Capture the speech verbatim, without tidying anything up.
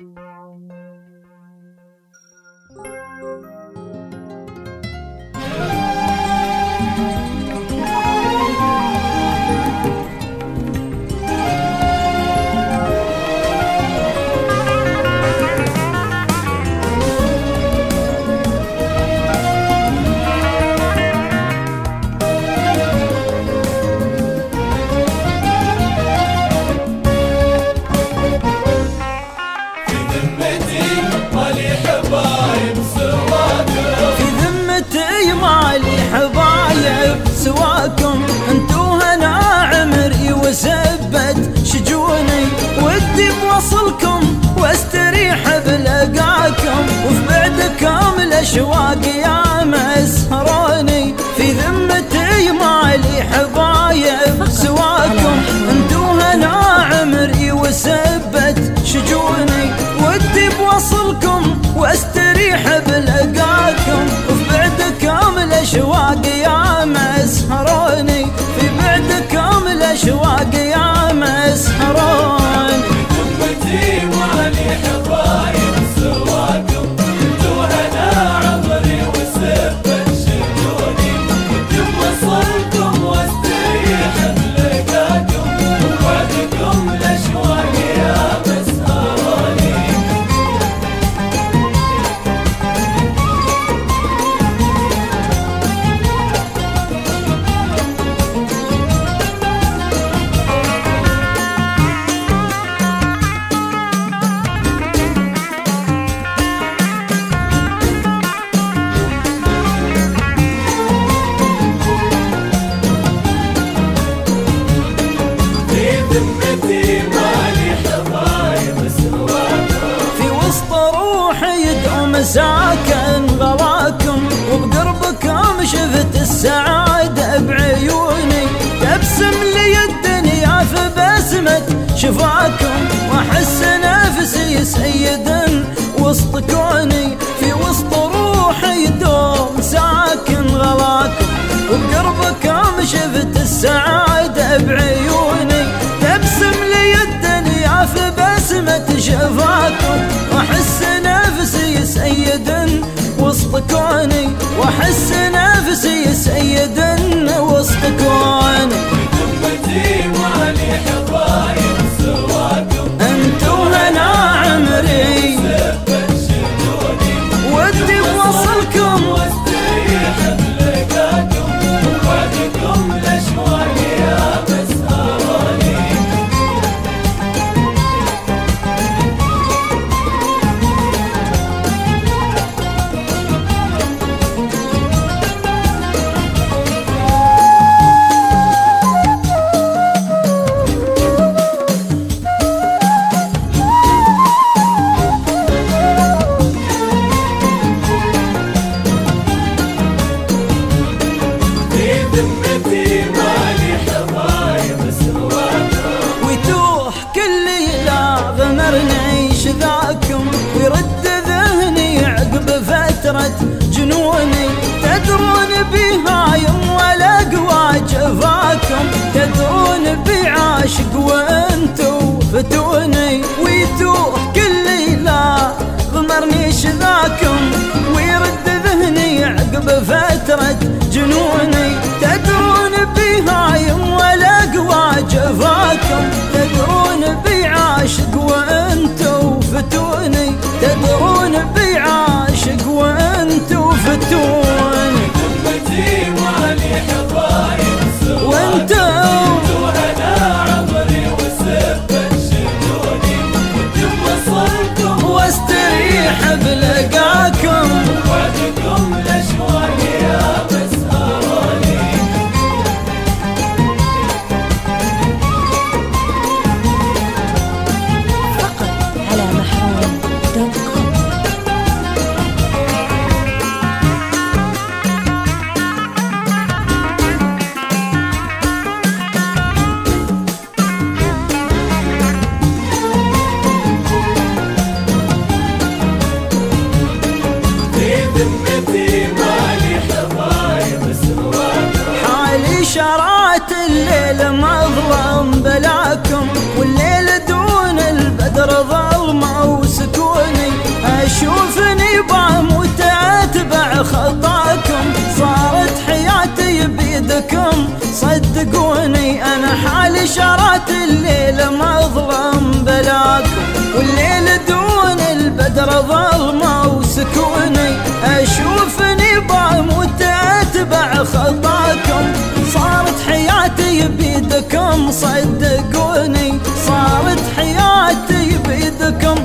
سواكم انتو هنا عمري وسبت شجوني، ودي بوصلكم واستريح بلقاكم، وفي بعدكم الاشواق يا مسهروني. في ذمتي مالي حبايب سواكم انتو هنا عمري وسبت شجوني، ودي بوصلكم واستريح بلقاكم، وفي بعدكم الاشواق يا مسهروني. في بعدكم الاشواق يا مسهروني. ذمتي مالي حبايب سواكم انتو هنا عمري وسبت شجوني، ودي بوصلكم واستريح بلقاكم، وبعدكم الاشواق يا مسهروني. ذمتي مالي حبايب سواكم في وسط روحي يدعم ساكن غلاكم، وبقربكم شفت السعادة بعيوني، تبسم لي الدنيا في بسمة شفاكم، واحس نفسي سيد وسط كوني. في وسط روحي يدوم ساكن غلاكم، وبقربكم شفت السعادة بعيوني، تبسم لي الدنيا في بسمة شفاكم، واحس نفسي سيد وسط كوني، واحس نفسي سيد وسط كوني. ذمتي مالي حبايب سواكم انتو هنا عمري سبت شجوني، ودي بوصلكم واستريح بلقاكم، وبعدكم الاشواق يا مسهروني. ذمتي مالي حبايب سواكم ويتوه كل ليلة غمرني شذاكم، ويرد ذهني عقب فترة جنوني، تدرون بهايم ولا قوى جفاكم، تدرون بعاشق وانتو فتوني. ويتوه كل ليلة غمرني شذاكم، ويرد ذهني عقب فترة جنوني، تدرون بهايم ولا قوى جفاكم، تدرون بعاشق وانتو فتوني، تدرون بعاشق وانتو فتوني. ذمتي مالي حبايب سواكم وانتو انتو هنا عمري وسبت شجوني، ودي بوصلكم واستريح بلقاكم، وبعدكم الاشواق يا مسهروني. فقط اشوفني بموت اتبع خطاكم، صارت حياتي بيدكم صدقوني انا حالي شرات الليل مظلم بلاكم، والليل دون البدر ظلمه وسكوني اشوفني بموت اتبع خطاكم، صارت حياتي بيدكم صدقوني، صارت حياتي بيدكم